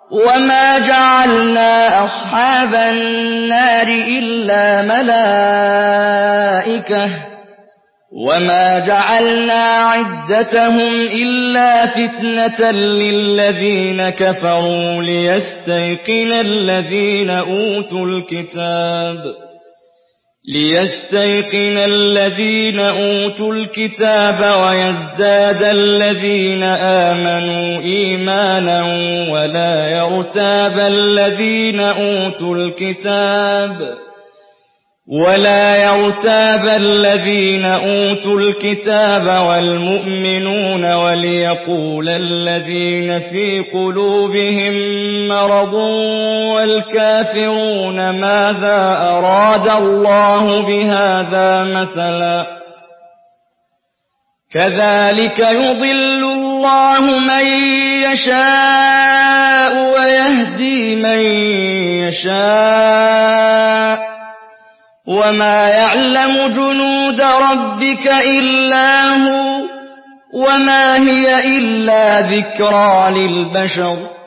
وما جعلنا أصحاب النار إلا ملائكة وما جعلنا عدتهم إلا فتنة للذين كفروا ليستيقن الذين أوتوا الكتاب ويزداد الذين آمنوا إيمانا ولا يرتاب الذين أوتوا الكتاب والمؤمنون وليقول الذين في قلوبهم مرض والكافرون ماذا أراد الله بهذا مثلا كذلك يضل الله من يشاء ويهدي من يشاء وما يعلم جنود ربك إلا هو وما هي إلا ذكرى للبشر